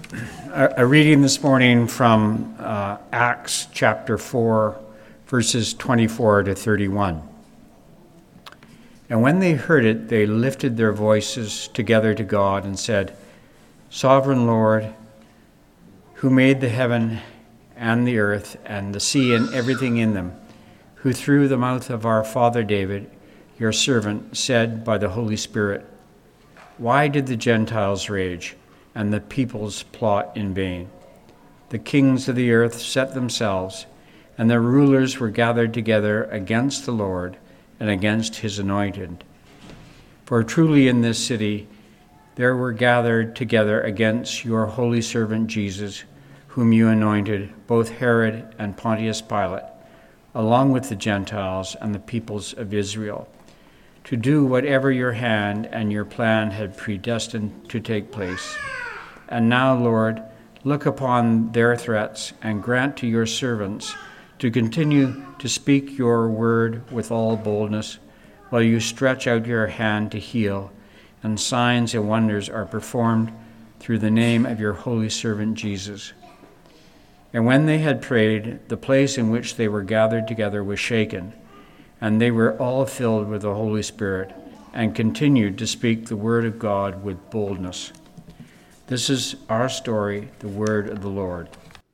A reading this morning from Acts chapter 4, verses 24 to 31. And when they heard it, they lifted their voices together to God and said, Sovereign Lord, who made the heaven and the earth and the sea and everything in them, who through the mouth of our father David, your servant, said by the Holy Spirit, Why did the Gentiles rage and the peoples plot in vain? The kings of the earth set themselves, and their rulers were gathered together against the Lord and against his anointed. For truly in this city there were gathered together against your holy servant Jesus, whom you anointed, both Herod and Pontius Pilate, along with the Gentiles and the peoples of Israel, to do whatever your hand and your plan had predestined to take place. And now, Lord, look upon their threats and grant to your servants to continue to speak your word with all boldness, while you stretch out your hand to heal, and signs and wonders are performed through the name of your holy servant Jesus. And when they had prayed, the place in which they were gathered together was shaken, and they were all filled with the Holy Spirit, and continued to speak the word of God with boldness. This is our story, the word of the Lord.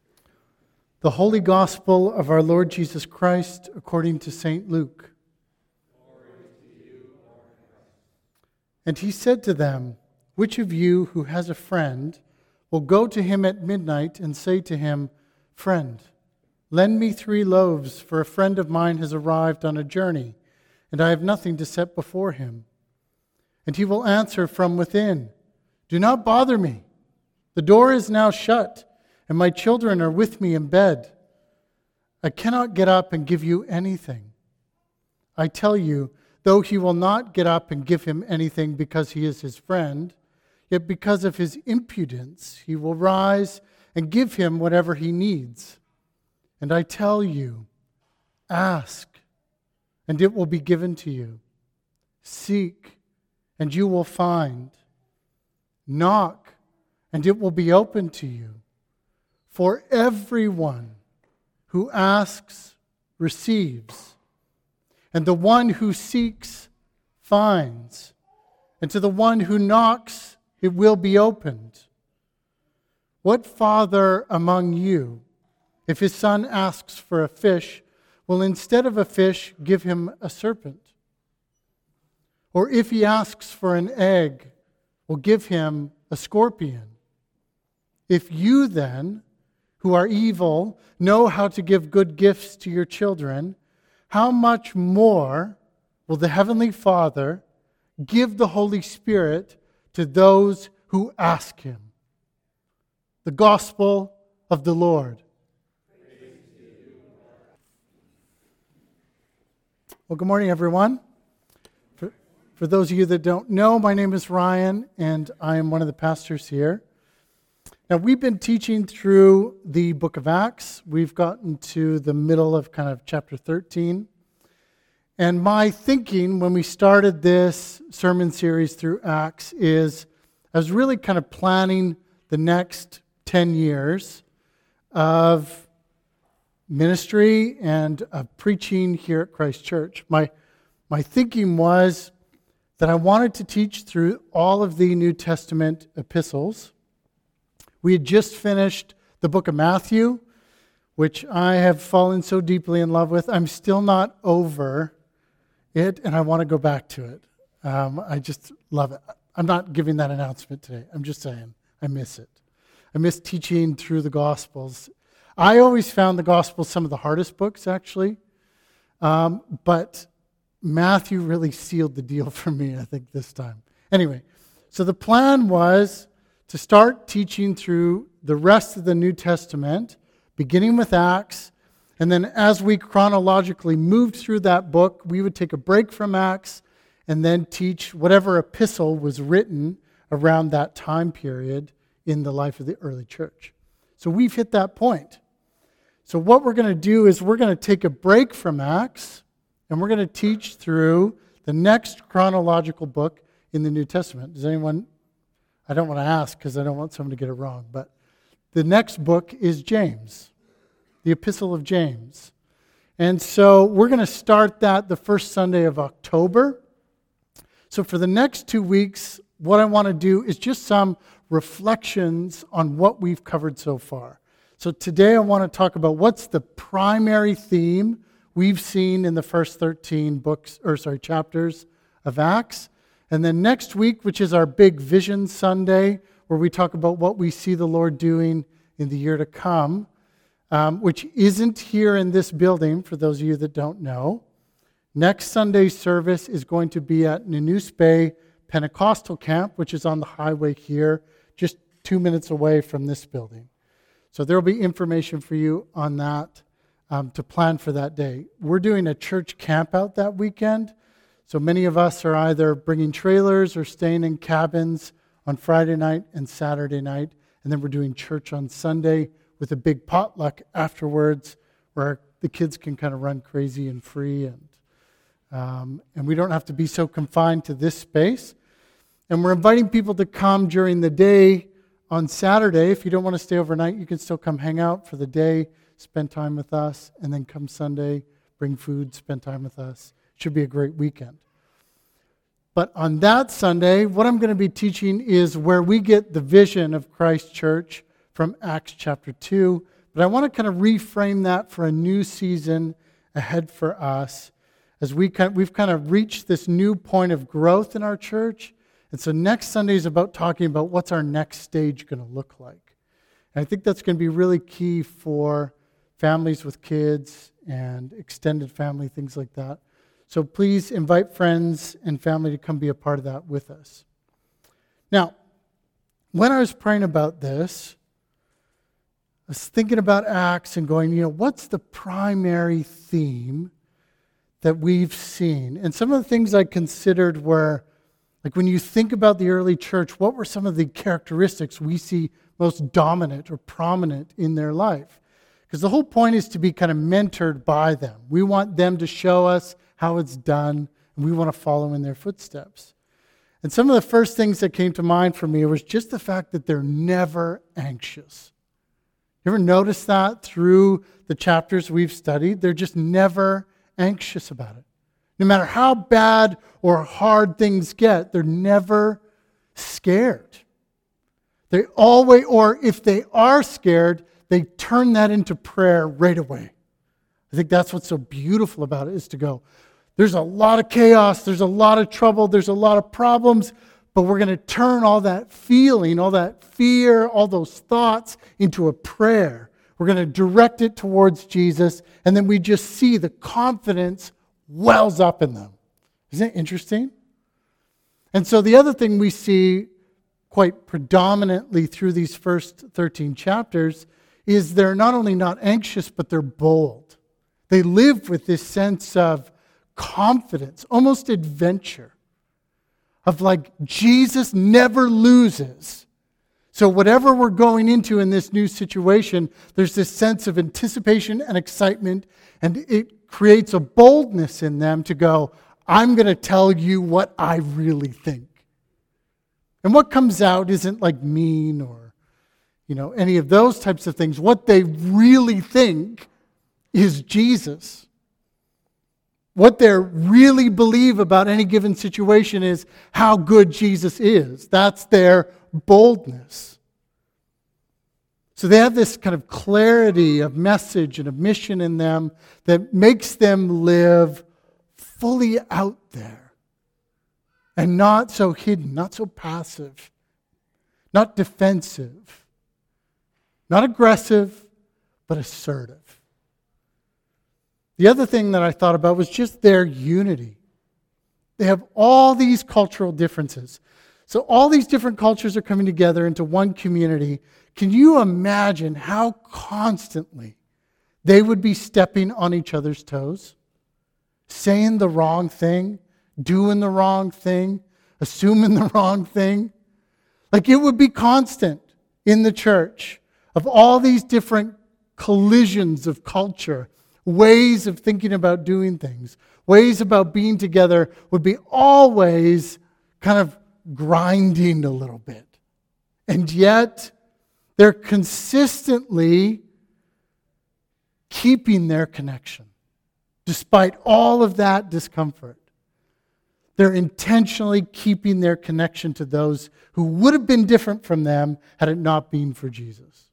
The Holy Gospel of our Lord Jesus Christ according to St. Luke. Glory to you, Lord Christ. And he said to them, Which of you who has a friend will go to him at midnight and say to him, Friend, lend me 3 loaves, for a friend of mine has arrived on a journey, and I have nothing to set before him? And he will answer from within, Do not bother me. The door is now shut, and my children are with me in bed. I cannot get up and give you anything. I tell you, though he will not get up and give him anything because he is his friend, yet because of his impudence he will rise and give him whatever he needs. And I tell you, ask, and it will be given to you. Seek, and you will find. Knock, and it will be open to you. For everyone who asks receives, and the one who seeks finds, and to the one who knocks it will be opened. What father among you, if his son asks for a fish, will instead of a fish give him a serpent? Or if he asks for an egg, will give him a scorpion? If you then, who are evil, know how to give good gifts to your children, how much more will the Heavenly Father give the Holy Spirit to those who ask him? The Gospel of the Lord. Well, good morning, everyone. For those of you that don't know, my name is Ryan, and I am one of the pastors here. Now, we've been teaching through the book of Acts. We've gotten to the middle of kind of chapter 13. And my thinking when we started this sermon series through Acts is I was really kind of planning the next 10 years of ministry and of preaching here at Christ Church. My thinking was that I wanted to teach through all of the New Testament epistles. We had just finished the book of Matthew, which I have fallen so deeply in love with. I'm still not over it, and I want to go back to it. I just love it. I'm not giving that announcement today. I'm just saying I miss it. I miss teaching through the Gospels. I always found the Gospels some of the hardest books, actually. But Matthew really sealed the deal for me, I think, this time. Anyway, so the plan was to start teaching through the rest of the New Testament, beginning with Acts, and then as we chronologically moved through that book, we would take a break from Acts and then teach whatever epistle was written around that time period in the life of the early church. So we've hit that point. So what we're going to do is we're going to take a break from Acts, and we're going to teach through the next chronological book in the New Testament. Does anyone, I don't want to ask because I don't want someone to get it wrong, but the next book is James, the Epistle of James. And so we're going to start that the first Sunday of October. So for the next 2 weeks, what I want to do is just some reflections on what we've covered so far. So today I want to talk about what's the primary theme we've seen in the first 13 chapters of Acts. And then next week, which is our big Vision Sunday, where we talk about what we see the Lord doing in the year to come, which isn't here in this building, for those of you that don't know. Next Sunday's service is going to be at Nanoose Bay Pentecostal Camp, which is on the highway here, just 2 minutes away from this building. So there will be information for you on that to plan for that day. We're doing a church camp out that weekend. So many of us are either bringing trailers or staying in cabins on Friday night and Saturday night. And then we're doing church on Sunday with a big potluck afterwards where the kids can kind of run crazy and free. And we don't have to be so confined to this space. And we're inviting people to come during the day on Saturday. If you don't want to stay overnight, you can still come hang out for the day, spend time with us, and then come Sunday, bring food, spend time with us. It should be a great weekend. But on that Sunday, what I'm going to be teaching is where we get the vision of Christ Church from Acts chapter 2. But I want to kind of reframe that for a new season ahead for us as we've kind of reached this new point of growth in our church. And so next Sunday is about talking about what's our next stage going to look like. And I think that's going to be really key for families with kids and extended family, things like that. So please invite friends and family to come be a part of that with us. Now, when I was praying about this, I was thinking about Acts and going, what's the primary theme that we've seen? And some of the things I considered were, like when you think about the early church, what were some of the characteristics we see most dominant or prominent in their life? Because the whole point is to be kind of mentored by them. We want them to show us how it's done, and we want to follow in their footsteps. And some of the first things that came to mind for me was just the fact that they're never anxious. You ever notice that through the chapters we've studied? They're just never anxious about it. No matter how bad or hard things get, they're never scared. They always, or if they are scared, they turn that into prayer right away. I think that's what's so beautiful about it, is to go, there's a lot of chaos, there's a lot of trouble, there's a lot of problems, but we're going to turn all that feeling, all that fear, all those thoughts into a prayer. We're going to direct it towards Jesus, and then we just see the confidence wells up in them. Isn't it interesting? And so the other thing we see quite predominantly through these first 13 chapters is they're not only not anxious, but they're bold. They live with this sense of confidence, almost adventure, of like Jesus never loses. So whatever we're going into in this new situation, there's this sense of anticipation and excitement, and it creates a boldness in them to go, I'm going to tell you what I really think. And what comes out isn't like mean or, any of those types of things. What they really think is Jesus. What they really believe about any given situation is how good Jesus is. That's their boldness. So they have this kind of clarity of message and of mission in them that makes them live fully out there and not so hidden, not so passive, not defensive, not aggressive, but assertive. The other thing that I thought about was just their unity. They have all these cultural differences. So all these different cultures are coming together into one community. Can you imagine how constantly they would be stepping on each other's toes? Saying the wrong thing, doing the wrong thing, assuming the wrong thing. Like it would be constant in the church of all these different collisions of culture, ways of thinking about doing things, ways about being together would be always kind of grinding a little bit. And yet, They're consistently keeping their connection, despite all of that discomfort. They're intentionally keeping their connection to those who would have been different from them had it not been for Jesus.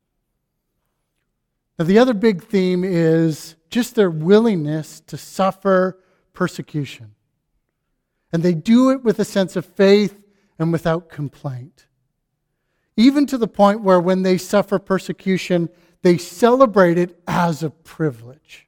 Now, the other big theme is just their willingness to suffer persecution. And they do it with a sense of faith and without complaint. Even to the point where when they suffer persecution, they celebrate it as a privilege.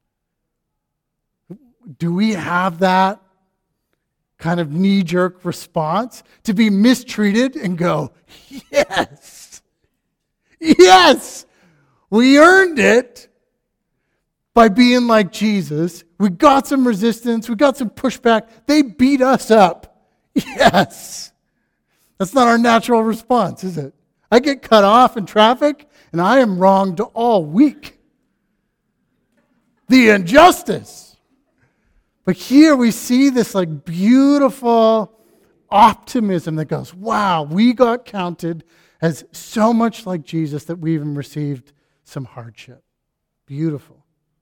Do we have that kind of knee-jerk response to be mistreated and go, yes, yes, we earned it by being like Jesus. We got some resistance, we got some pushback. They beat us up. Yes. That's not our natural response, is it? I get cut off in traffic and I am wronged all week. The injustice. But here we see this like beautiful optimism that goes, wow, we got counted as so much like Jesus that we even received some hardship. Beautiful.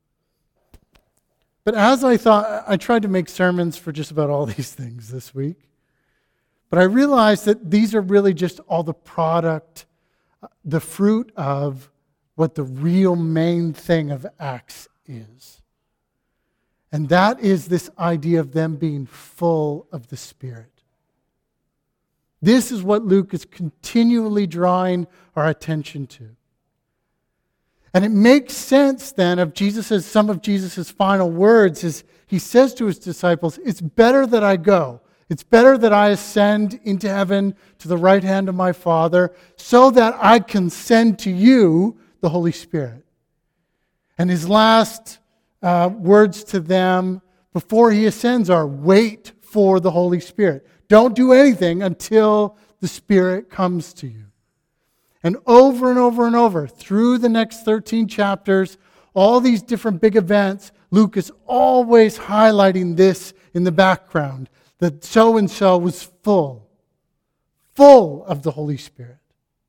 But as I thought, I tried to make sermons for just about all these things this week. But I realized that these are really just all the product, the fruit of what the real main thing of Acts is. And that is this idea of them being full of the Spirit. This is what Luke is continually drawing our attention to. And it makes sense then of some of Jesus' final words as he says to his disciples, it's better that I go. It's better that I ascend into heaven to the right hand of my Father so that I can send to you the Holy Spirit. And his last words to them before he ascends are, wait for the Holy Spirit. Don't do anything until the Spirit comes to you. And over and over and over, through the next 13 chapters, all these different big events, Luke is always highlighting this in the background, that so-and-so was full of the Holy Spirit.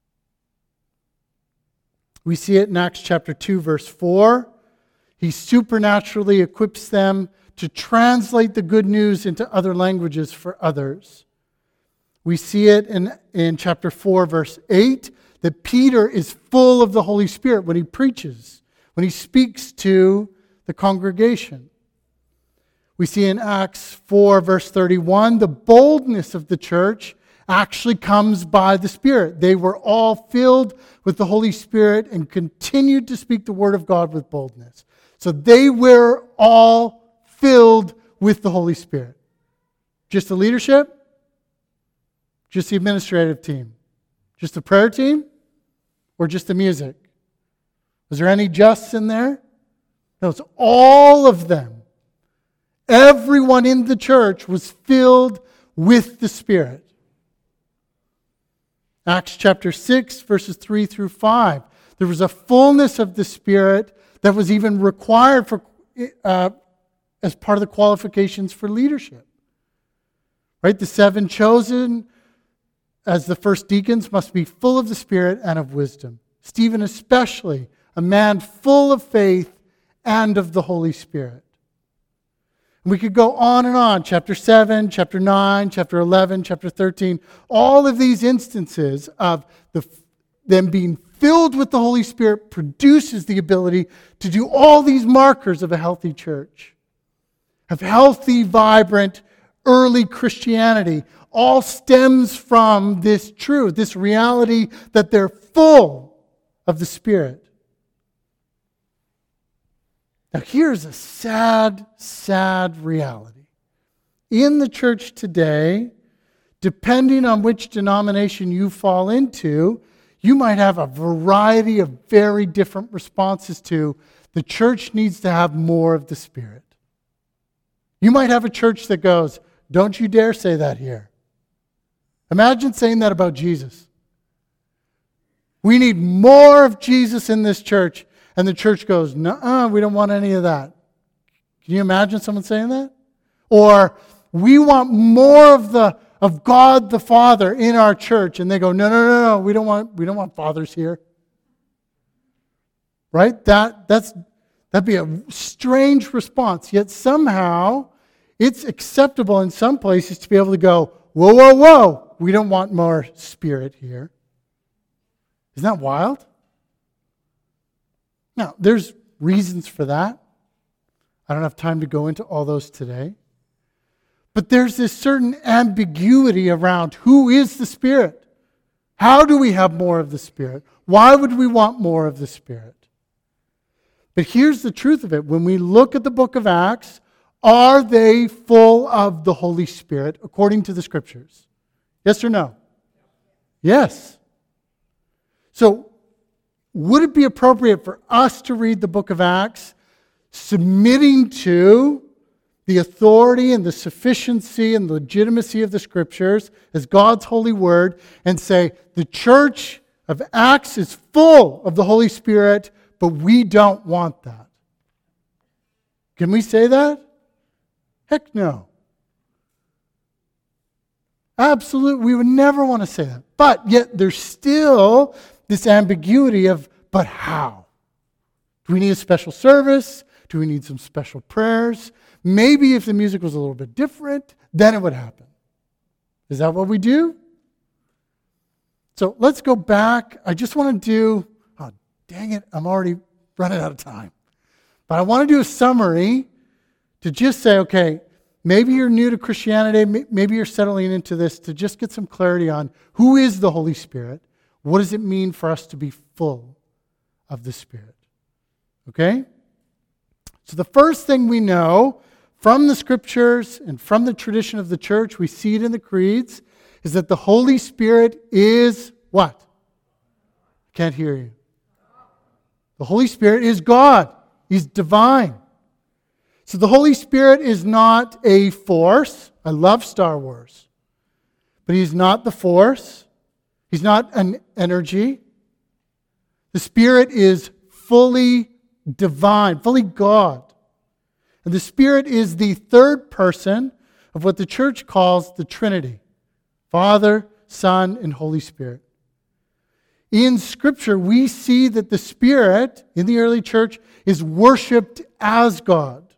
We see it in Acts chapter 2, verse 4. He supernaturally equips them to translate the good news into other languages for others. We see it in chapter 4, verse 8, that Peter is full of the Holy Spirit when he preaches, when he speaks to the congregation. We see in Acts 4, verse 31, the boldness of the church actually comes by the Spirit. They were all filled with the Holy Spirit and continued to speak the word of God with boldness. So they were all filled with the Holy Spirit. Just the leadership? Just the administrative team? Just the prayer team? Or just the music? Was there any justs in there? No, it's all of them. Everyone in the church was filled with the Spirit. Acts chapter 6, verses 3 through 5. There was a fullness of the Spirit that was even required for as part of the qualifications for leadership. Right? The 7 chosen as the first deacons must be full of the Spirit and of wisdom. Stephen especially, a man full of faith and of the Holy Spirit. And we could go on and on. Chapter 7, chapter 9, chapter 11, chapter 13. All of these instances of them being filled with the Holy Spirit produces the ability to do all these markers of a healthy church. Of healthy, vibrant, early Christianity. All stems from this truth, this reality that they're full of the Spirit. Now here's a sad, sad reality. In the church today, depending on which denomination you fall into, you might have a variety of very different responses to the church needs to have more of the Spirit. You might have a church that goes, don't you dare say that here. Imagine saying that about Jesus. We need more of Jesus in this church. And the church goes, nuh-uh, we don't want any of that. Can you imagine someone saying that? Or, we want more of the of God the Father in our church, and they go, no, we don't want fathers here. Right? That'd be a strange response. Yet somehow it's acceptable in some places to be able to go, whoa, we don't want more Spirit here. Isn't that wild? Now, there's reasons for that. I don't have time to go into all those today. But there's this certain ambiguity around who is the Spirit. How do we have more of the Spirit? Why would we want more of the Spirit? But here's the truth of it. When we look at the book of Acts, are they full of the Holy Spirit according to the Scriptures? Yes or no? Yes. So, would it be appropriate for us to read the book of Acts submitting to the authority and the sufficiency and legitimacy of the Scriptures as God's holy word and say, the church of Acts is full of the Holy Spirit, but we don't want that? Can we say that? Heck no. Absolutely, we would never want to say that. But yet there's still this ambiguity of, but how? Do we need a special service? Do we need some special prayers? Maybe if the music was a little bit different, then it would happen. Is that what we do? So let's go back. I just want to do, oh, dang it, I'm already running out of time. But I want to do a summary to just say, okay, maybe you're new to Christianity, maybe you're settling into this, to just get some clarity on who is the Holy Spirit. What does it mean for us to be full of the Spirit? Okay? So the first thing we know from the Scriptures and from the tradition of the church, we see it in the creeds, is that the Holy Spirit is what? I can't hear you. The Holy Spirit is God. He's divine. So the Holy Spirit is not a force. I love Star Wars. But He's not the force. He's not an energy. The Spirit is fully divine, fully God. And the Spirit is the third person of what the church calls the Trinity: Father, Son, and Holy Spirit. In Scripture, we see that the Spirit in the early church is worshipped as God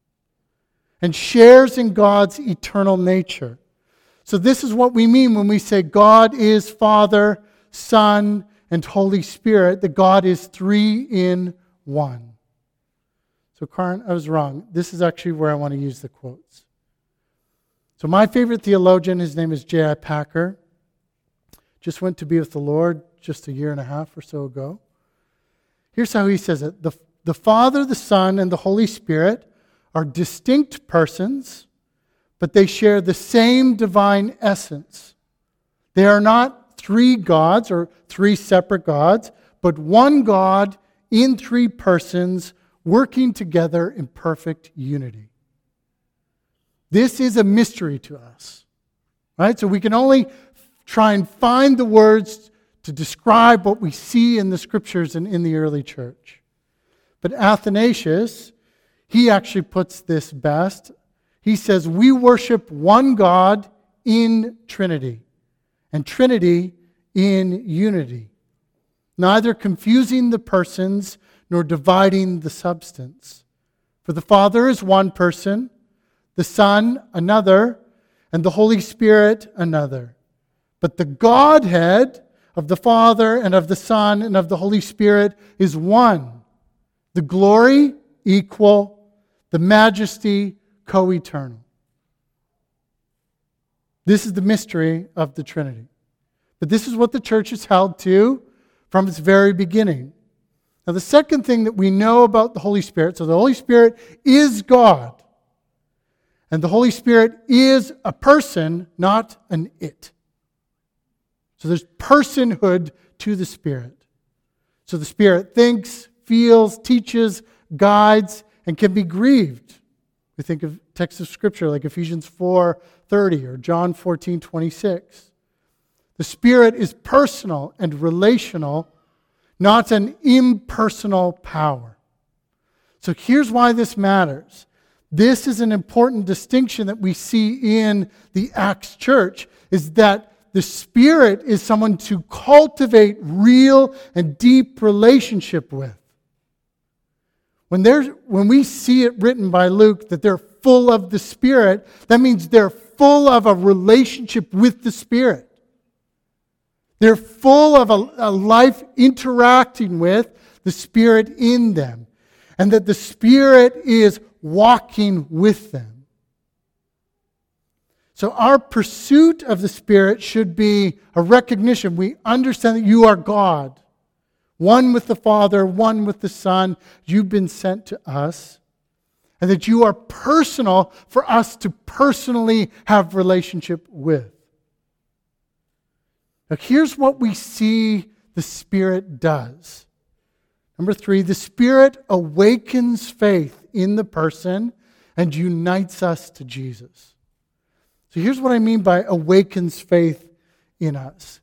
and shares in God's eternal nature. So this is what we mean when we say God is Father, Son, and Holy Spirit, that God is three in one. So Karin, I was wrong. This is actually where I want to use the quotes. So my favorite theologian, his name is J.I. Packer, just went to be with the Lord just a year and a half or so ago. Here's how he says it. The Father, the Son, and the Holy Spirit are distinct persons, but they share the same divine essence. They are not three gods or three separate gods, but one God in three persons working together in perfect unity. This is a mystery to us, right? So we can only try and find the words to describe what we see in the Scriptures and in the early church. But Athanasius, he actually puts this best. He says, we worship one God in Trinity, and Trinity in unity, neither confusing the persons nor dividing the substance. For the Father is one person, the Son another, and the Holy Spirit another. But the Godhead of the Father and of the Son and of the Holy Spirit is one. The glory equal, the majesty co-eternal. This is the mystery of the Trinity. But this is what the church has held to from its very beginning. Now, the second thing that we know about the Holy Spirit, so the Holy Spirit is God. And the Holy Spirit is a person, not an it. So there's personhood to the Spirit. So the Spirit thinks, feels, teaches, guides, and can be grieved. We think of texts of Scripture like Ephesians 4:30 or John 14:26. The Spirit is personal and relational, not an impersonal power. So here's why this matters. This is an important distinction that we see in the Acts church, is that the Spirit is someone to cultivate real and deep relationship with. When we see it written by Luke that they're full of the Spirit, that means they're full of a relationship with the Spirit. They're full of a life interacting with the Spirit in them. And that the Spirit is walking with them. So our pursuit of the Spirit should be a recognition. We understand that you are God. One with the Father, one with the Son. You've been sent to us. And that you are personal for us to personally have relationship with. Now here's what we see the Spirit does. Number 3, the Spirit awakens faith in the person and unites us to Jesus. So here's what I mean by awakens faith in us.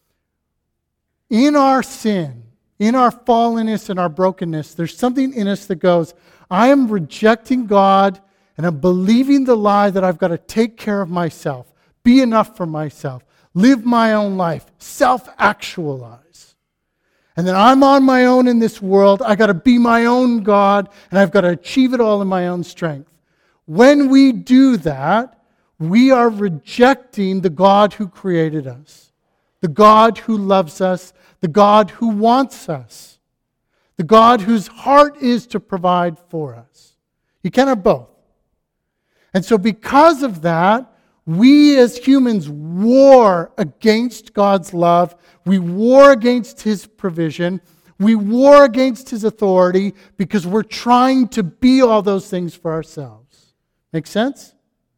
In our sin, in our fallenness and our brokenness, there's something in us that goes, I am rejecting God and I'm believing the lie that I've got to take care of myself, be enough for myself, live my own life, self-actualize. And then I'm on my own in this world. I got to be my own God and I've got to achieve it all in my own strength. When we do that, we are rejecting the God who created us, the God who loves us, the God who wants us, the God whose heart is to provide for us. You can't have both. And so because of that, we as humans war against God's love. We war against His provision. We war against His authority because we're trying to be all those things for ourselves. Make sense?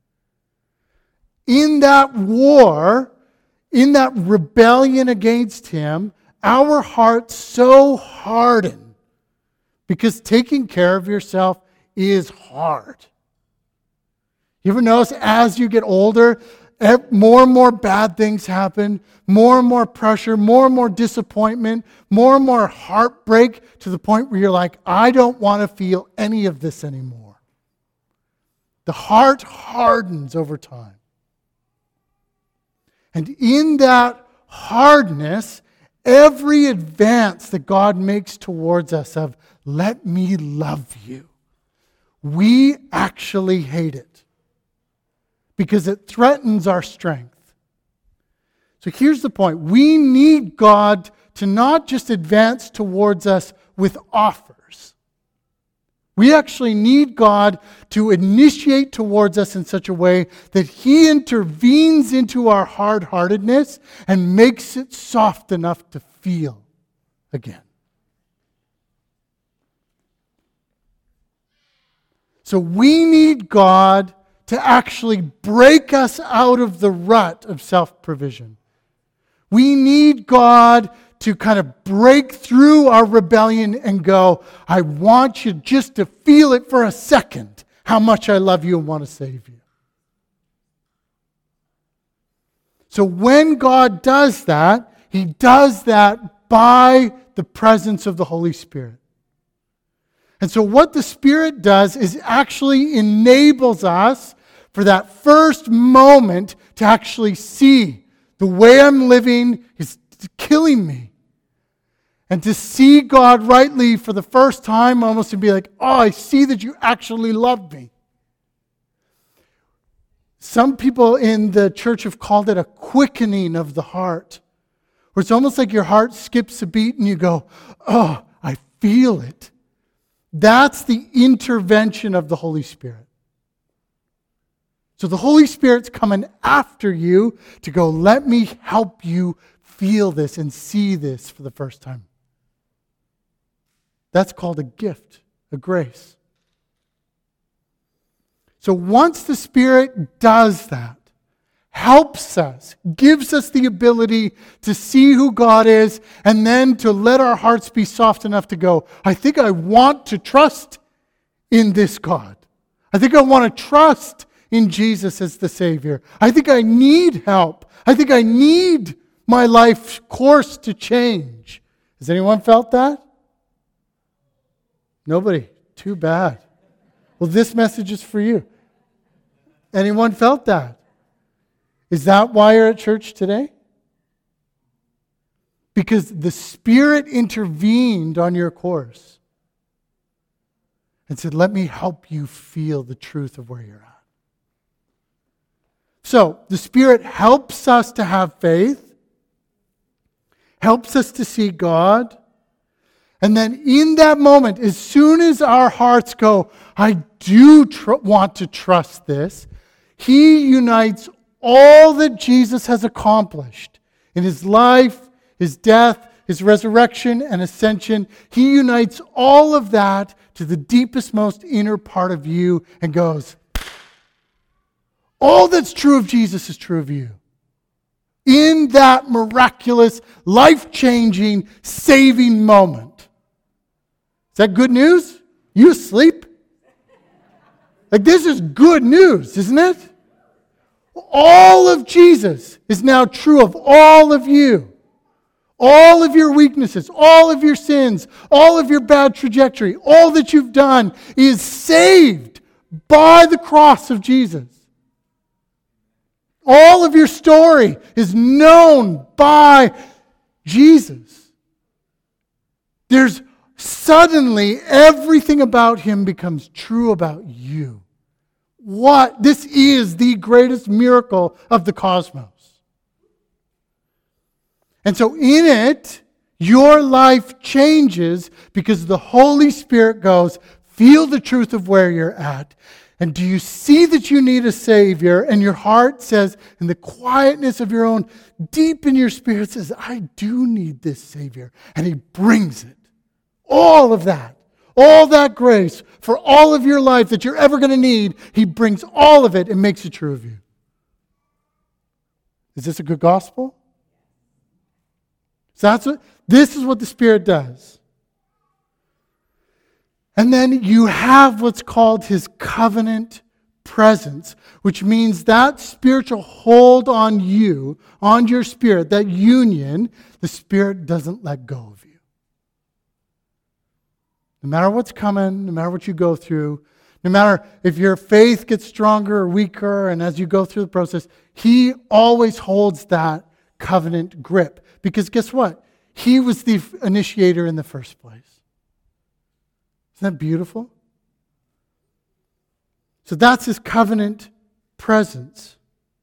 In that war, in that rebellion against Him, our hearts so harden because taking care of yourself is hard. You ever notice as you get older, more and more bad things happen, more and more pressure, more and more disappointment, more and more heartbreak to the point where you're like, I don't want to feel any of this anymore. The heart hardens over time. And in that hardness, every advance that God makes towards us of, let me love you, we actually hate it. Because it threatens our strength. So here's the point. We need God to not just advance towards us with offers. We actually need God to initiate towards us in such a way that He intervenes into our hard-heartedness and makes it soft enough to feel again. So we need God to actually break us out of the rut of self-provision. We need God to kind of break through our rebellion and go, I want you just to feel it for a second, how much I love you and want to save you. So when God does that, He does that by the presence of the Holy Spirit. And so what the Spirit does is actually enables us for that first moment to actually see the way I'm living is killing me. And to see God rightly for the first time, almost to be like, oh, I see that you actually love me. Some people in the church have called it a quickening of the heart. Where it's almost like your heart skips a beat and you go, oh, I feel it. That's the intervention of the Holy Spirit. So the Holy Spirit's coming after you to go, let me help you feel this and see this for the first time. That's called a gift, a grace. So once the Spirit does that, helps us, gives us the ability to see who God is, and then to let our hearts be soft enough to go, I think I want to trust in this God. I think I want to trust in Jesus as the Savior. I think I need help. I think I need my life course to change. Has anyone felt that? Nobody. Too bad. Well, this message is for you. Anyone felt that? Is that why you're at church today? Because the Spirit intervened on your course and said, let me help you feel the truth of where you're at. So, the Spirit helps us to have faith, helps us to see God, and then in that moment, as soon as our hearts go, I do want to trust this, He unites all that Jesus has accomplished in His life, His death, His resurrection and ascension. He unites all of that to the deepest, most inner part of you and goes, all that's true of Jesus is true of you. In that miraculous, life-changing, saving moment. Is that good news? You asleep? Like, this is good news, isn't it? All of Jesus is now true of all of you. All of your weaknesses, all of your sins, all of your bad trajectory, all that you've done is saved by the cross of Jesus. All of your story is known by Jesus. There's suddenly everything about Him becomes true about you. What? This is the greatest miracle of the cosmos. And so in it, your life changes because the Holy Spirit goes, feel the truth of where you're at. And do you see that you need a Savior? And your heart says, in the quietness of your own, deep in your spirit says, I do need this Savior. And He brings it. All of that. All that grace for all of your life that you're ever going to need, He brings all of it and makes it true of you. Is this a good gospel? So this is what the Spirit does. And then you have what's called His covenant presence, which means that spiritual hold on you, on your spirit, that union, the Spirit doesn't let go of you. No matter what's coming, no matter what you go through, no matter if your faith gets stronger or weaker, and as you go through the process, He always holds that covenant grip. Because guess what? He was the initiator in the first place. Isn't that beautiful? So that's His covenant presence.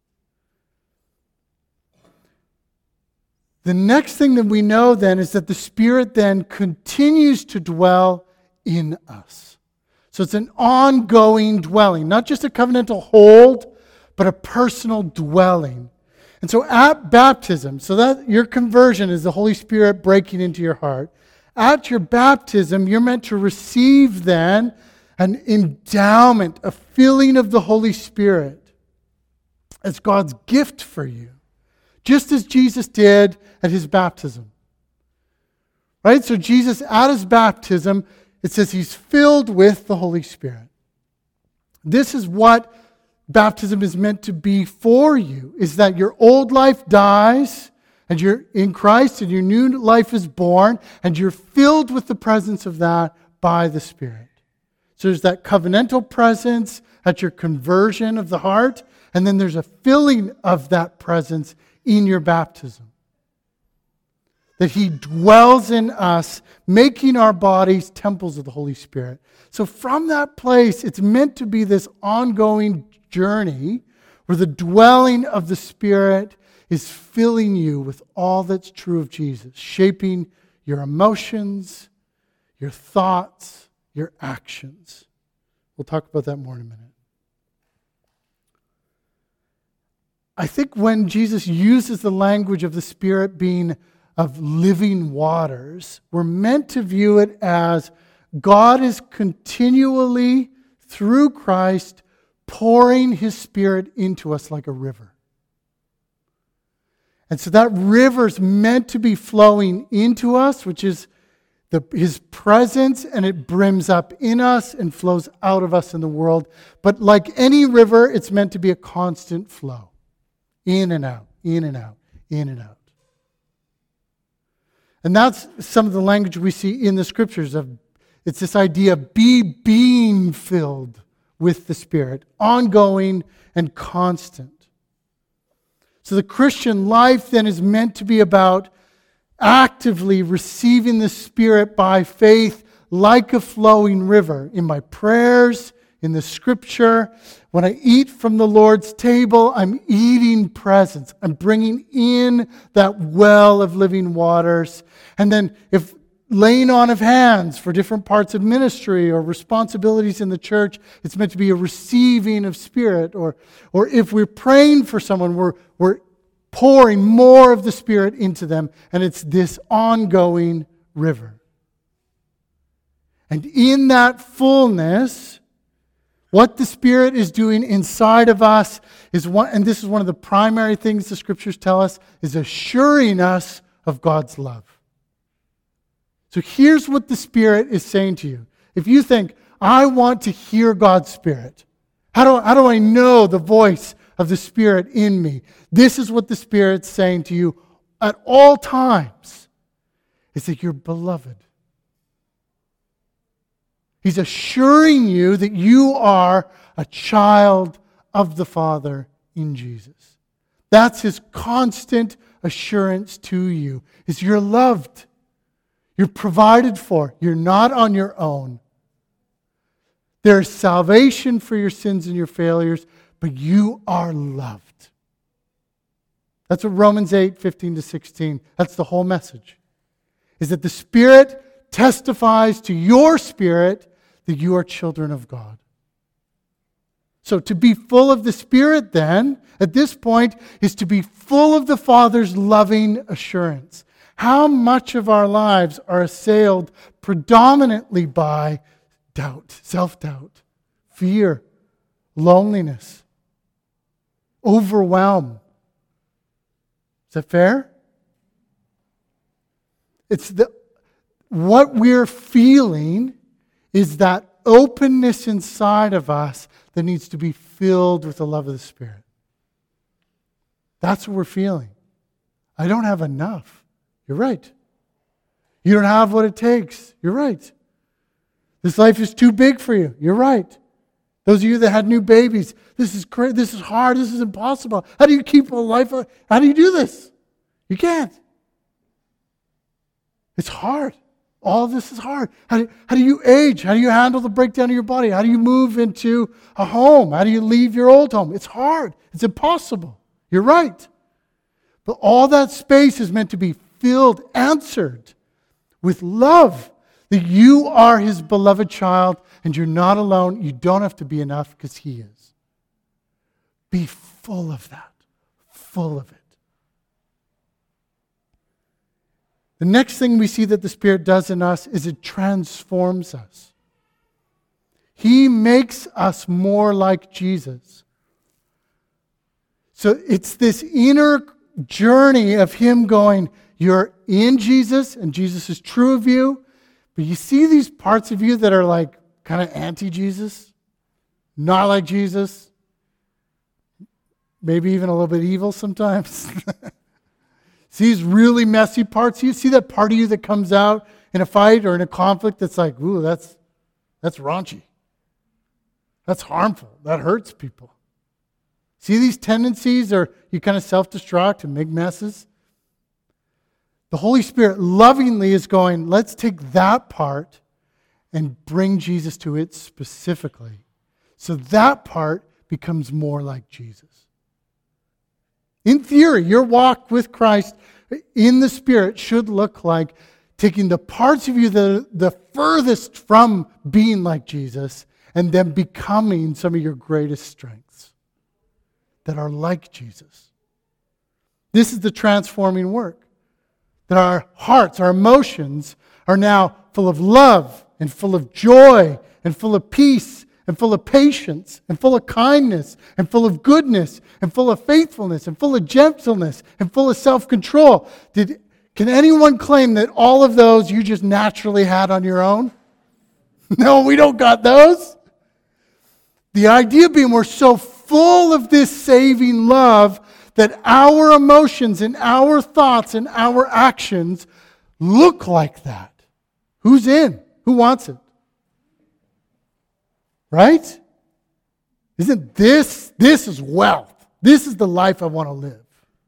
The next thing that we know then is that the Spirit then continues to dwell in us. So it's an ongoing dwelling, not just a covenantal hold, but a personal dwelling. And so at baptism, so that your conversion is the Holy Spirit breaking into your heart. At your baptism, you're meant to receive then an endowment, a filling of the Holy Spirit as God's gift for you, just as Jesus did at His baptism. Right? So Jesus, at His baptism, it says He's filled with the Holy Spirit. This is what baptism is meant to be for you, is that your old life dies and you're in Christ and your new life is born and you're filled with the presence of that by the Spirit. So there's that covenantal presence at your conversion of the heart, and then there's a filling of that presence in your baptism. That He dwells in us, making our bodies temples of the Holy Spirit. So from that place, it's meant to be this ongoing journey where the dwelling of the Spirit is filling you with all that's true of Jesus, shaping your emotions, your thoughts, your actions. We'll talk about that more in a minute. I think when Jesus uses the language of the Spirit being of living waters, we're meant to view it as God is continually, through Christ, pouring His Spirit into us like a river. And so that river's meant to be flowing into us, which is His presence, and it brims up in us and flows out of us in the world. But like any river, it's meant to be a constant flow. In and out, in and out, in and out. And that's some of the language we see in the Scriptures of, it's this idea of being filled with the Spirit, ongoing and constant. So the Christian life then is meant to be about actively receiving the Spirit by faith like a flowing river in my prayers, in the Scripture. When I eat from the Lord's table, I'm eating presence. I'm bringing in that well of living waters. And then if laying on of hands for different parts of ministry or responsibilities in the church, it's meant to be a receiving of Spirit. Or if we're praying for someone, we're pouring more of the Spirit into them, and it's this ongoing river. And in that fullness, what the Spirit is doing inside of us is and this is one of the primary things the Scriptures tell us, is assuring us of God's love. So here's what the Spirit is saying to you. If you think, I want to hear God's Spirit, how do I know the voice of the Spirit in me? This is what the Spirit's saying to you at all times, is that you're beloved. He's assuring you that you are a child of the Father in Jesus. That's His constant assurance to you, is you're loved. You're provided for. You're not on your own. There's salvation for your sins and your failures, but you are loved. That's what Romans 8, 15 to 16, that's the whole message. Is that the Spirit testifies to your spirit that you are children of God. So to be full of the Spirit then, at this point, is to be full of the Father's loving assurance. How much of our lives are assailed predominantly by doubt, self-doubt, fear, loneliness, overwhelm? Is that fair? What we're feeling is that openness inside of us that needs to be filled with the love of the Spirit. That's what we're feeling. I don't have enough. You're right. You don't have what it takes. You're right. This life is too big for you. You're right. Those of you that had new babies, this is crazy. This is hard. This is impossible. How do you keep a life? How do you do this? You can't. It's hard. All of this is hard. How do you age? How do you handle the breakdown of your body? How do you move into a home? How do you leave your old home? It's hard. It's impossible. You're right. But all that space is meant to be filled, answered with love. That you are His beloved child and you're not alone. You don't have to be enough because He is. Be full of that. Full of it. The next thing we see that the Spirit does in us is it transforms us. He makes us more like Jesus. So it's this inner journey of Him going, you're in Jesus and Jesus is true of you, but you see these parts of you that are like kind of anti-Jesus, not like Jesus, maybe even a little bit evil sometimes. See these really messy parts? You see that part of you that comes out in a fight or in a conflict that's like, ooh, that's raunchy. That's harmful. That hurts people. See these tendencies, or you kind of self-destruct and make messes? The Holy Spirit lovingly is going, let's take that part and bring Jesus to it specifically. So that part becomes more like Jesus. In theory, your walk with Christ in the Spirit should look like taking the parts of you that are the furthest from being like Jesus and then becoming some of your greatest strengths that are like Jesus. This is the transforming work. That our hearts, our emotions are now full of love and full of joy and full of peace and full of patience, and full of kindness, and full of goodness, and full of faithfulness, and full of gentleness, and full of self-control. Can anyone claim that all of those you just naturally had on your own? No, we don't got those. The idea being we're so full of this saving love that our emotions and our thoughts and our actions look like that. Who's in? Who wants it? Right? Isn't this is wealth. This is the life I want to live.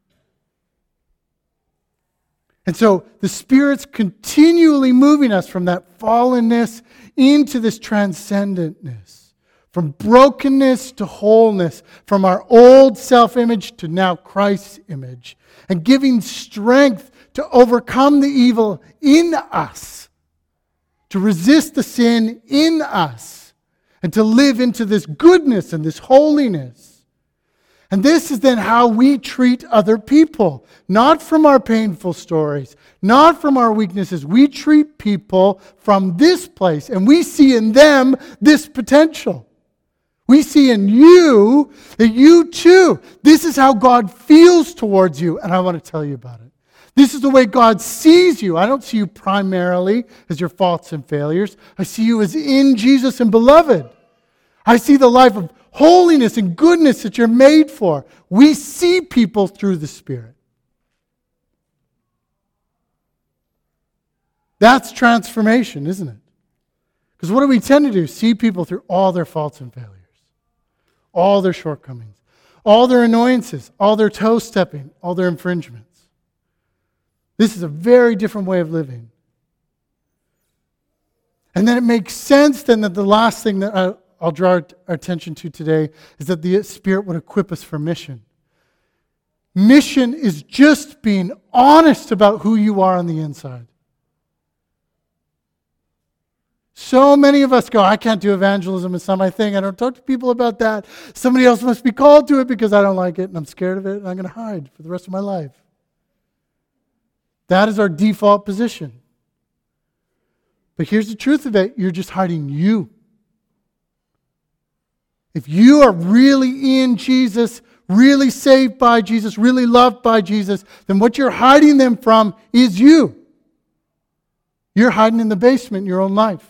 And so the Spirit's continually moving us from that fallenness into this transcendentness, from brokenness to wholeness, from our old self-image to now Christ's image, and giving strength to overcome the evil in us, to resist the sin in us, and to live into this goodness and this holiness. And this is then how we treat other people. Not from our painful stories, not from our weaknesses. We treat people from this place, and we see in them this potential. We see in you that you too, this is how God feels towards you, and I want to tell you about it. This is the way God sees you. I don't see you primarily as your faults and failures. I see you as in Jesus and beloved. I see the life of holiness and goodness that you're made for. We see people through the Spirit. That's transformation, isn't it? Because what do we tend to do? See people through all their faults and failures, all their shortcomings, all their annoyances, all their toe-stepping, all their infringements. This is a very different way of living. And then it makes sense then that the last thing that I'll draw our attention to today is that the Spirit would equip us for mission. Mission is just being honest about who you are on the inside. So many of us go, I can't do evangelism, it's not my thing. I don't talk to people about that. Somebody else must be called to it because I don't like it and I'm scared of it and I'm going to hide for the rest of my life. That is our default position. But here's the truth of it, you're just hiding you. If you are really in Jesus, really saved by Jesus, really loved by Jesus, then what you're hiding them from is you. You're hiding in the basement in your own life.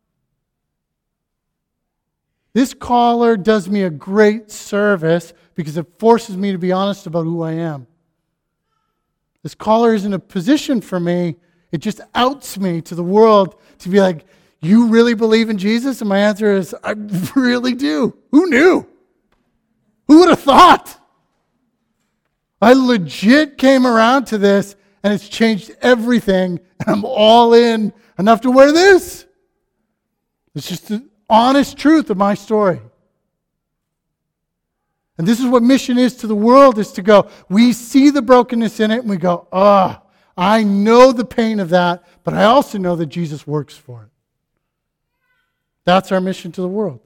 This collar does me a great service because it forces me to be honest about who I am. This collar isn't a position for me. It just outs me to the world to be like, you really believe in Jesus? And my answer is, I really do. Who knew? Who would have thought? I legit came around to this and it's changed everything and I'm all in enough to wear this. It's just the honest truth of my story. And this is what mission is to the world, is to go, we see the brokenness in it and we go, I know the pain of that, but I also know that Jesus works for it. That's our mission to the world.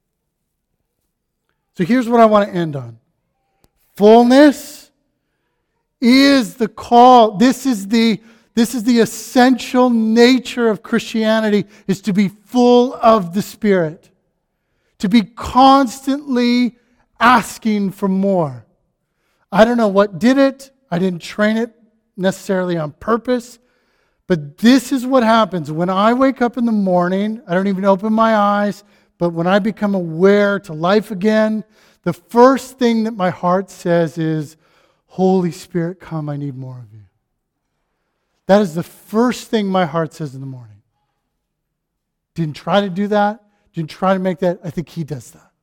So here's what I want to end on. Fullness is the call. This is the essential nature of Christianity, is to be full of the Spirit. To be constantly asking for more. I don't know what did it. I didn't train it necessarily on purpose. But this is what happens. When I wake up in the morning, I don't even open my eyes, but when I become aware to life again, the first thing that my heart says is, Holy Spirit, come, I need more of you. That is the first thing my heart says in the morning. Didn't try to do that. Didn't try to make that. I think He does that.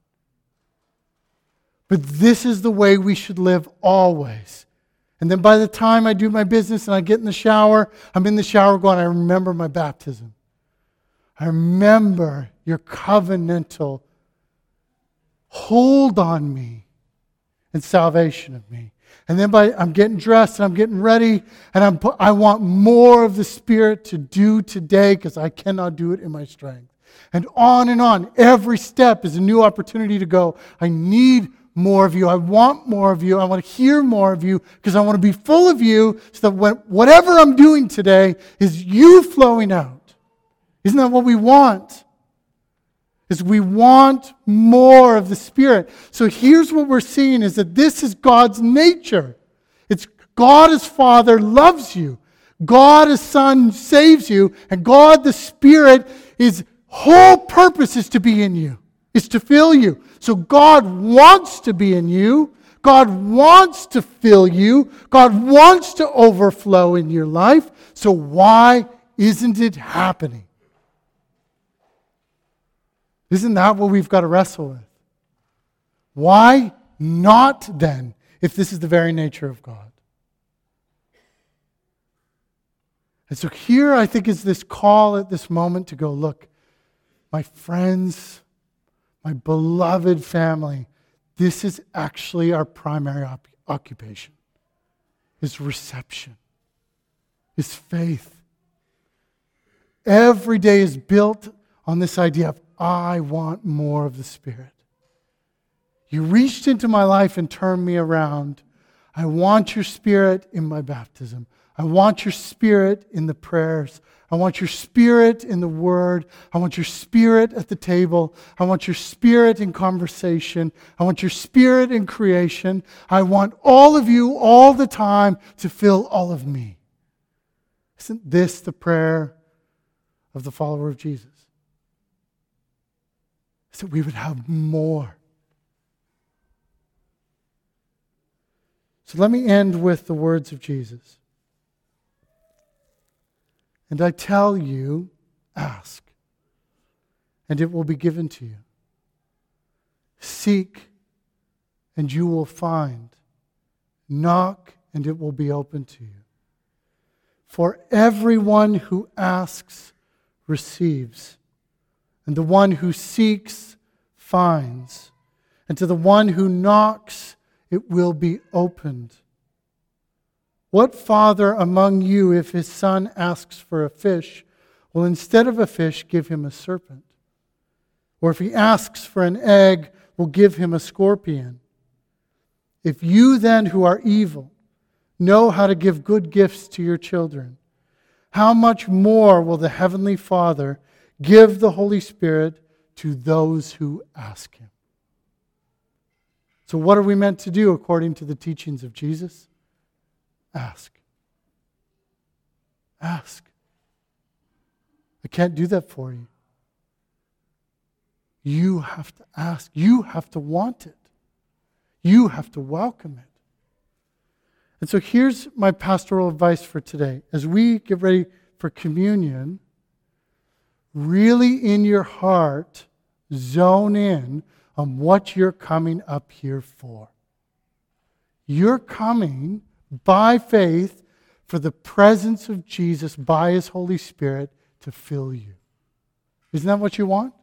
But this is the way we should live always. And then by the time I do my business and I get in the shower, I'm in the shower going, I remember my baptism. I remember your covenantal hold on me and salvation of me. And then I'm getting dressed and I'm getting ready and I want more of the Spirit to do today because I cannot do it in my strength. And on. Every step is a new opportunity to go, I need more of you. I want more of you. I want to hear more of you because I want to be full of you so that whatever I'm doing today is you flowing out. Isn't that what we want? Is we want more of the Spirit. So here's what we're seeing is that this is God's nature. It's God as Father loves you. God as Son saves you. And God the Spirit, His whole purpose is to be in you. Is to fill you. So God wants to be in you. God wants to fill you. God wants to overflow in your life. So why isn't it happening? Isn't that what we've got to wrestle with? Why not then, if this is the very nature of God? And so here I think is this call at this moment to go, look, my friends, my beloved family, this is actually our primary occupation, is reception, is faith. Every day is built on this idea of, I want more of the Spirit. You reached into my life and turned me around. I want your Spirit in my baptism. I want your Spirit in the prayers. I want your Spirit in the Word. I want your Spirit at the table. I want your Spirit in conversation. I want your Spirit in creation. I want all of you all the time to fill all of me. Isn't this the prayer of the follower of Jesus? Is that we would have more. So let me end with the words of Jesus. And I tell you, ask, and it will be given to you. Seek, and you will find. Knock, and it will be open to you. For everyone who asks receives, and the one who seeks finds, and to the one who knocks it will be opened. What father among you, if his son asks for a fish, will instead of a fish give him a serpent? Or if he asks for an egg, will give him a scorpion? If you then, who are evil, know how to give good gifts to your children, how much more will the Heavenly Father give the Holy Spirit to those who ask Him? So what are we meant to do according to the teachings of Jesus? Ask. Ask. I can't do that for you. You have to ask. You have to want it. You have to welcome it. And so here's my pastoral advice for today. As we get ready for communion, really in your heart, zone in on what you're coming up here for. You're coming by faith for the presence of Jesus by His Holy Spirit to fill you. Isn't that what you want?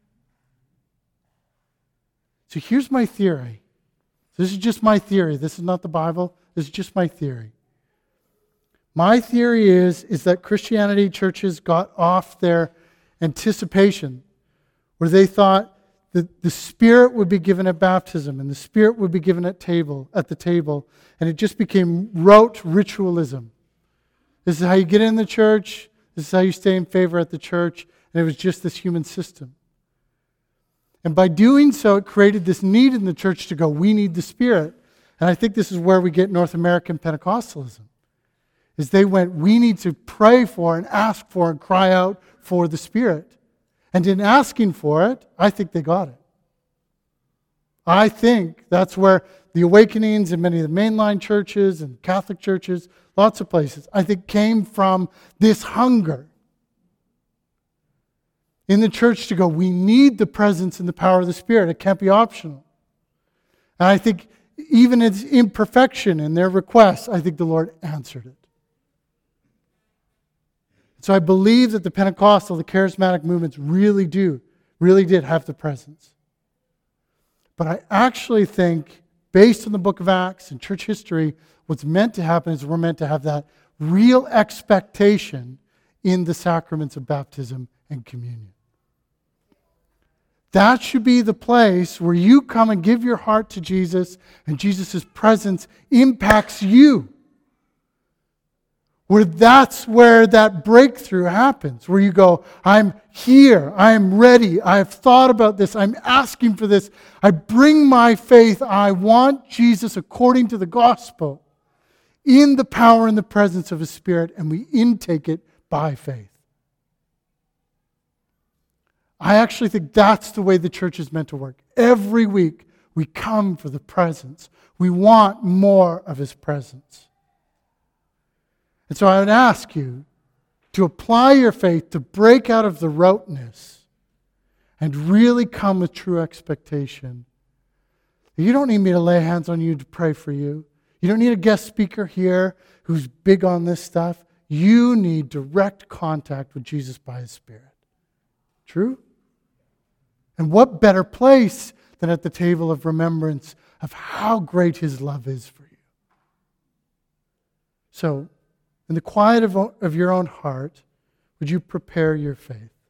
So here's my theory. This is just my theory. This is not the Bible. This is just my theory. My theory is that Christianity churches got off their anticipation where they thought that the Spirit would be given at baptism and the Spirit would be given at the table, and it just became rote ritualism. This is how you get in the church. This is how you stay in favor at the church. And it was just this human system. And by doing so, it created this need in the church to go, we need the Spirit. And I think this is where we get North American Pentecostalism. Is they went, we need to pray for and ask for and cry out for the Spirit. And in asking for it, I think they got it. I think that's where the awakenings in many of the mainline churches and Catholic churches, lots of places, I think came from this hunger in the church to go, we need the presence and the power of the Spirit. It can't be optional. And I think even its imperfection in their requests, I think the Lord answered it. So I believe that the Pentecostal, the charismatic movements really did have the presence. But I actually think, based on the book of Acts and church history, what's meant to happen is we're meant to have that real expectation in the sacraments of baptism and communion. That should be the place where you come and give your heart to Jesus and Jesus' presence impacts you. That's where that breakthrough happens, where you go, I'm here, I'm ready, I've thought about this, I'm asking for this, I bring my faith, I want Jesus according to the gospel in the power and the presence of His Spirit, and we intake it by faith. I actually think that's the way the church is meant to work. Every week we come for the presence. We want more of His presence. And so I would ask you to apply your faith, to break out of the roteness and really come with true expectation. You don't need me to lay hands on you to pray for you. You don't need a guest speaker here who's big on this stuff. You need direct contact with Jesus by His Spirit. True? And what better place than at the table of remembrance of how great His love is for you? So, in the quiet of your own heart, would you prepare your faith?